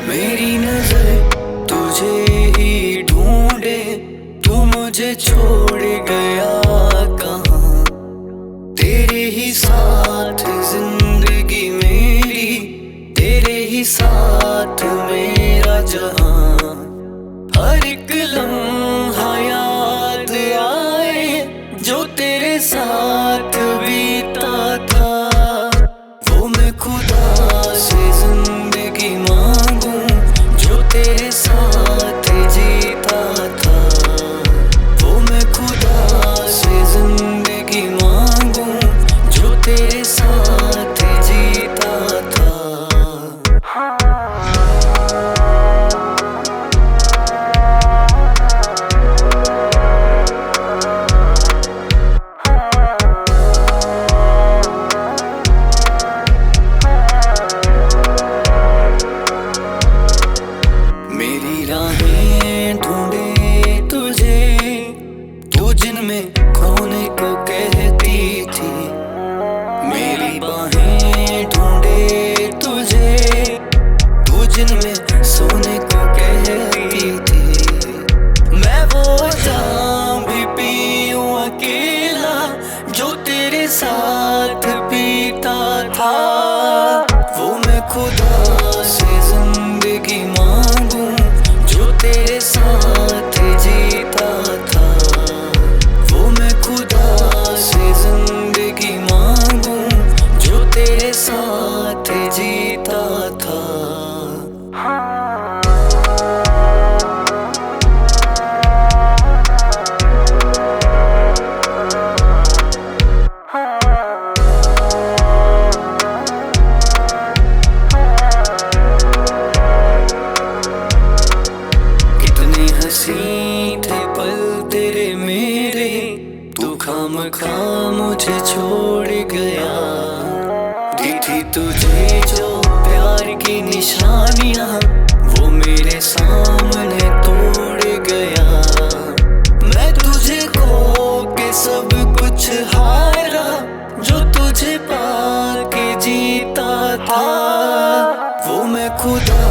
मेरी नजर तुझे ही ढूंढे, तू मुझे छोड़ गया कहाँ। तेरे ही साथ जिंदगी मेरी, तेरे ही साथ मेरा जहां। हर एक लम्हा याद आए जो तेरे साथ बीता था। वो मैं खुदा से जिंदगी मांगूं जो तेरे साथ जीता था। वो मैं खुदा से जिंदगी मांगूं जो तेरे साथ जीता था। मेरी राहें ढूंढे तुझे, तू जिनमें खोने को कहती थी। मेरी बाहें ढूंढे तुझे, तू जिनमें सोने को कहती थी। मैं वो जाम भी पीऊं अकेला जो तेरे साथ पीता था। वो मैं खुदा से जिंदगी मांगूं जो तेरे साथ जीता था। वो मैं खुदा से जिंदगी मांगूं जो तेरे साथ जीता था। हसीं थे पल तेरे मेरे, तू खामखा मुझे छोड़ गया। दी थी तुझे जो प्यार की निशानियां, वो मेरे सामने तोड़ गया। मैं तुझे खो के सब कुछ हारा जो तुझे पाके जीता था। वो मैं खुदा